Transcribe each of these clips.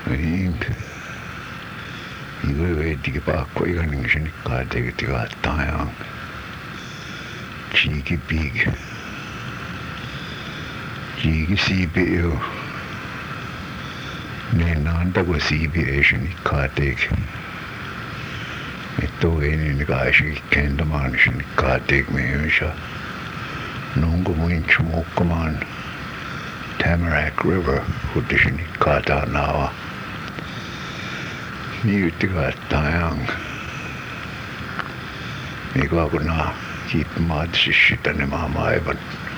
Niin. Niin veitti pakko ihan sinne kaateki tilattaan. Cheeky pig. Cheeky siipi jo. Niin antako siipi ei sinne kaateki. Että ei niin kaisi kentämaan sinne kaateki myös. Nonko muin muukkamaan Tamarack River huutti sinne kaataan naava. Niin ytti kaattaan. Niin kun naa kiippimaatisesti sitä ne maailman.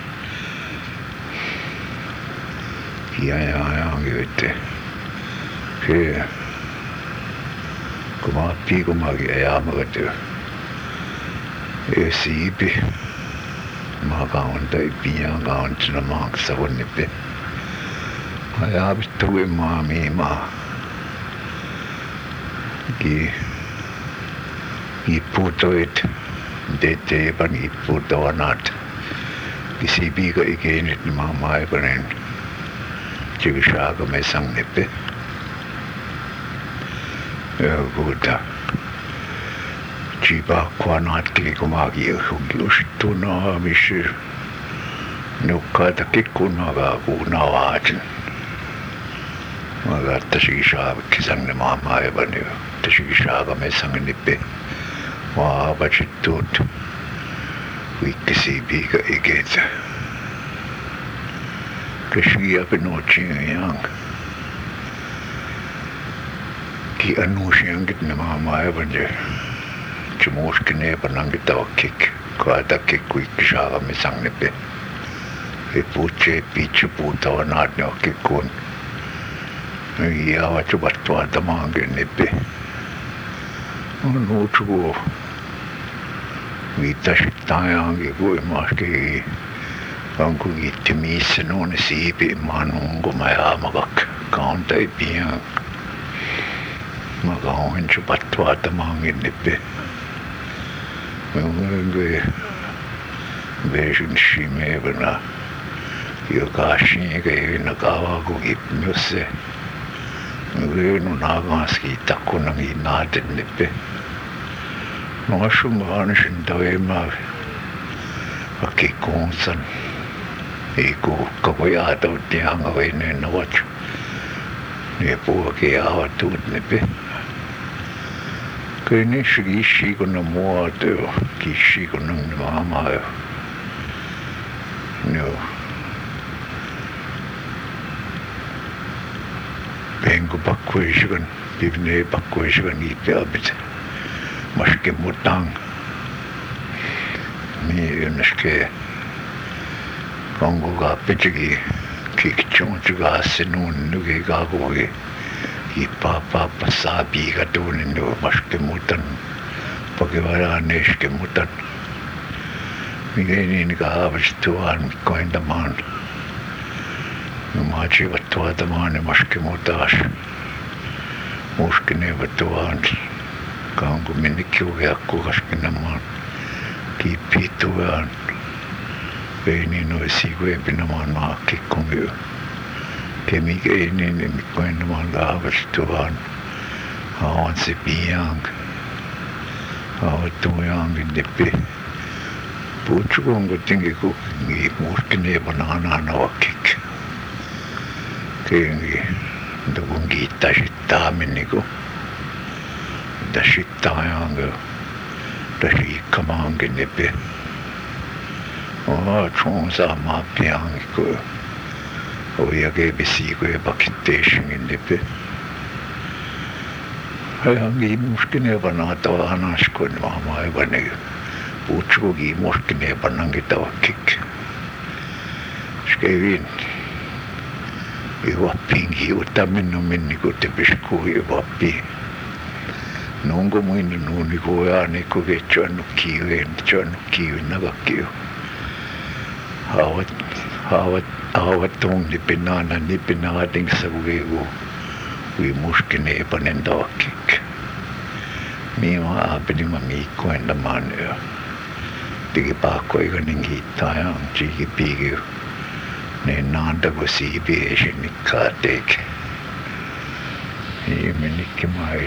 Ja ytti. Kyllä. Kun mä oppii kummakin ajamakat jo. Ei siipi. Mä kauan tai pian kauan sinä maaksa vonnipi. Ajaa tuli maamiimaa. Puutoit. Teette jopa puutoanat. Siipiika ikinä nyt maamaipanen. Tsykysaaka me sangnipi. Puhuta. Tsypaa kuanaatkin kumaakin just naamissa. Nukkaatakin kunnakaa kuunavaatin. Mä katsoin saavikki sangne maamaipan jo. Tsykysaaka me sangnipi. Vaapatsit tuut. Vikki siipiika ikinä. Kesiäpä nootsin jang. Ki annuusiankin ne maamaipan jo. Se muuskin eipänankin tavakkik. Kaatakin kuikki saakamme sangnepe. Ei puutsee piitsi puutava naat ne ohkin kun. Jaavat suvat tuolta maankin nepe. On uutsuku. Viittasit tajankin kuimaaskin. Onko kiitti missä nuo ne siipi maan onko mä jaamakak. Kauntai pian. Mä kauhin suvat tuolta maankin nepe. Mä vesin simevänä. Joka sinne kaavaa kun kippimus se. Mä vein naakaanski takkunakin naaten nepe. No asun kaanisin toimaa. Aki kuunsan. Ei kuukka voi aatautti hanga veineen navat. Ne puhukin aavatuut nepe. Kyllä niissä kissiikonna muoto jo. Kissiikonna maamaa jo. Joo. Penko pakkoisikan. Pivnee pakkoisikan niitä maske mutang. Mie ynnäskee. Onko kaappitsikin. Kikchonsukaassa nuun nuki kaakui. Papa saa piika tuunin nuo maske mutan. Pakivaraan neske mutan. Mikä niin kaavastuaan kointamaan. No maatsivat tuotamaan ne maske mutaas. Muskenevat tuon. Kaunko minne kiuheakku kaskenamaan. Kiippii tuon. Ei niin noisi kuepinamaan maakkikkon myö. Kemik ei niin kointamaan kaavastuaan. Haavan se pian. Haavat tuojaankin nepi. Puutsukon kuitenkin kun muskenevan anaan avakkik. Kengi. Mutta kun kiittäisit taamin kun. Tässä tajanko. Tässä ikkamaankin nepi. Suun saamaan piankin kun. Oja keipisiä kun epakitteisingin nepi. Hankin muskenevan aatava anaskoin maamaivan. Puutsukokin muskenevanankin tavakkik. Skevin. Vappiin kiutaminen on mennyt, kun te piskuivat vappiin. No onko muinen nuuni, kun aina kun vetsuannut kiiveen nakakkiu. Haavat on nipin aatingsa, kun muskeneepanen tavakkik. Minä aapelin mä Miikko entämaan jo. Teki paakkoikainen kiittää ja on tsiikipiikiu. Ne naantako siipi ei sinne kaatteekin.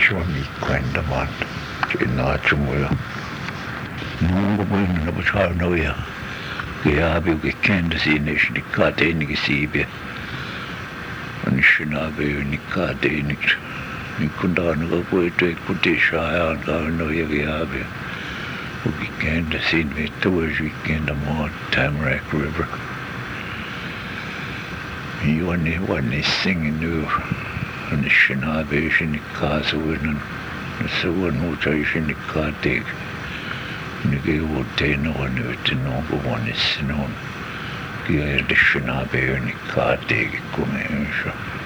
Johnny Quendaman, Nachumuya. Mungo Wing, the Charnoya. Gabi, we can't see nation, the Cartanic Sibia. And Shinabe, Nicardanic. Nikundana, go to Kutisha, and Garnoya Gabi. We can't see me towards weekend, the more Tamarack River. You only one is singing new, and the Shinabe, and the Casawin, and so one mutation, the Cartig. Nige wote no anute no one is known. Kia the Shinabe, and the Cartig, come